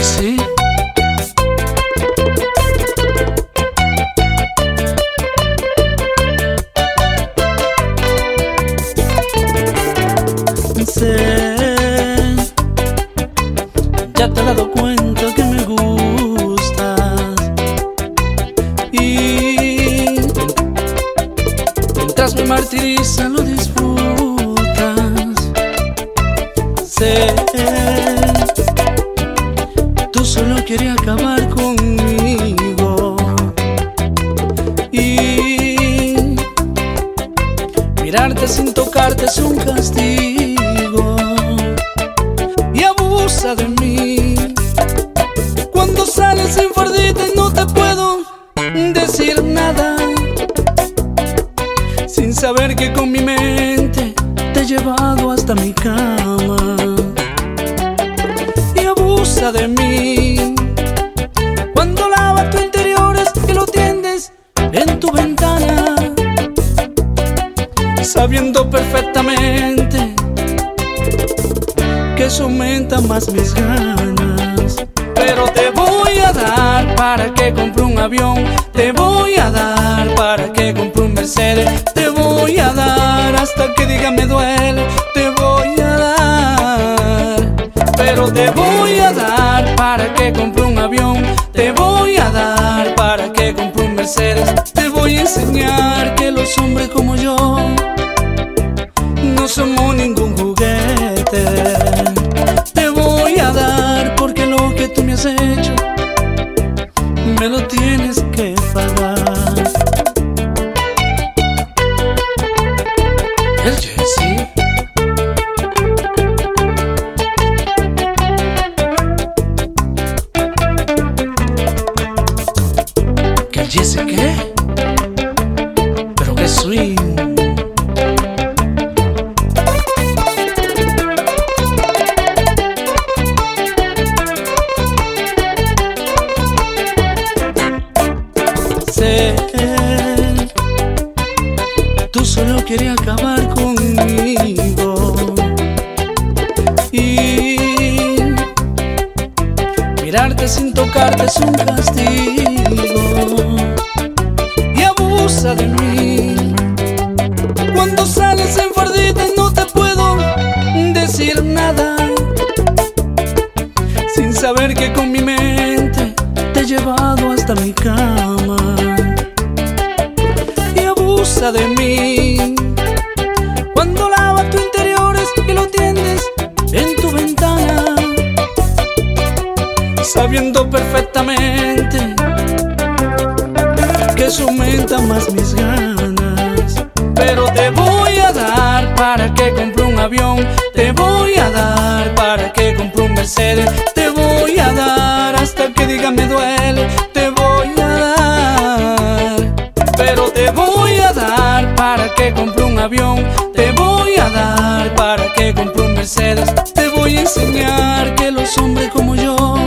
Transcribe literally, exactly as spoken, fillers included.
sí. Sé, ya te he dado cuenta que me gustas y mientras me martiriza lo disfrutas. Sé, tú solo querías acabar conmigo y mirarte sin tocarte es un castigo. Y abusa de mí cuando sales en fardita y no te puedo decir nada, sin saber que con mi mente te he llevado hasta mi cama. Y abusa de mí cuando lavas tus interiores y lo tiendes en tu ventana, sabiendo perfectamente que eso aumenta más mis ganas. Pero te voy a dar para que compre un avión, te voy a dar para que compre un Mercedes, te voy a dar hasta que diga me duele, te voy a dar. Pero te voy a dar para que compre un avión, te voy a dar para que compre un Mercedes, te voy a enseñar que los hombres como yo no somos ningún juguete. Te voy a dar porque lo que tú me has hecho me lo tienes que pagar. El Jesse. ¿Que el Jesse qué? Pero que swing. Sé, tú solo querías acabar conmigo y mirarte sin tocarte es un castigo. Y abusa de mí cuando sales en fardita y no te puedo decir nada, sin saber que con mi mente te he llevado hasta mi cama. Y abusa de mí cuando lavas tus interiores y lo tiendes en tu ventana, sabiendo perfectamente que eso aumenta más mis ganas. Pero te voy a dar para que compre un avión, te voy a dar para que compre un Mercedes, te voy a dar hasta que diga me duele, te voy a dar. Pero te voy a dar para que compre un avión, te voy a dar para que compre un Mercedes, te voy a enseñar que los hombres como yo